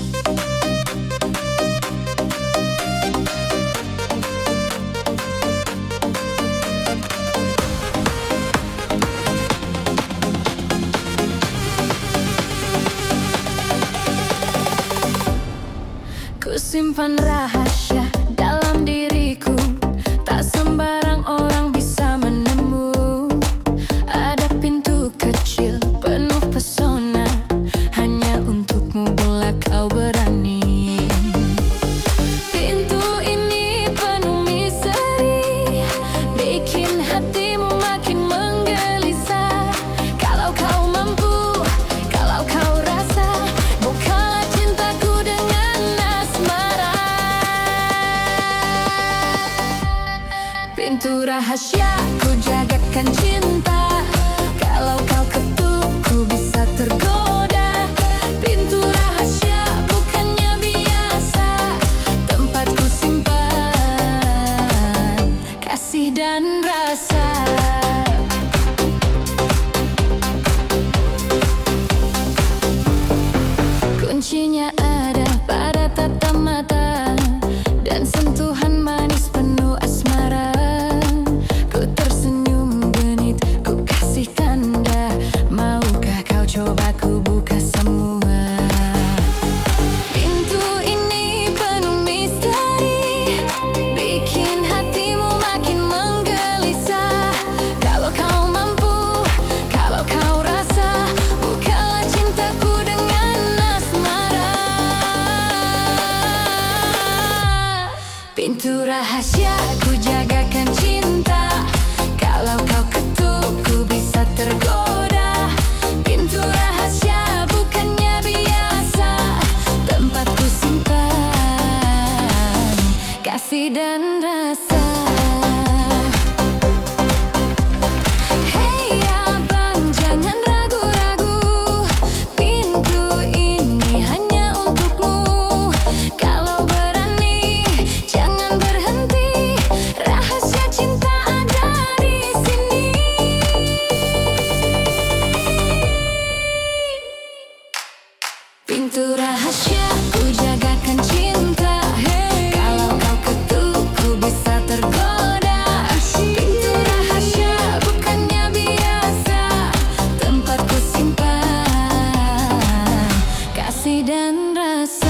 Ku simpan rahasia dalam diriku, tak sembarang orang bisa menemu. Ada pintu kecil penuh pesona, hanya untukmu bila kau berani. Pintu ini penuh misteri, bikin hatimu makin menggelisah. Kalau kau mampu, kalau kau rasa, bukalah cintaku dengan asmara. Pintu rahasia ku jagakan cinta, kalau kau ketuk ku bisa tergoda. Pintu rahasia bukannya biasa, tempat ku simpan kasih dan rasa. Kuncinya ada pada tatap mata dan sentuhan manis penuh asmara. Ku tersenyum genit, ku kasih tanda, maukah kau coba ku buka semua. Pintu ini penuh misteri, bikin hatimu makin menggelisah. Kalau kau mampu, kalau kau rasa, bukalah cintaku dengan asmara. Pintu rahasia ku jagakan cinta, kalau kau ketuk ku bisa tergoda. Pintu rahasia bukannya biasa, tempat ku simpan kasih dan rasa. Hey abang, jangan ragu-ragu, pintu ini hanya untukmu. Kalau berani, jangan berhenti, rahasia cinta ada di sini. Pintu rahasia ku jagakan cinta, kalau kau ketuk ku bisa tergoda. Pintu rahasia bukannya biasa, tempat ku simpan kasih dan rasa.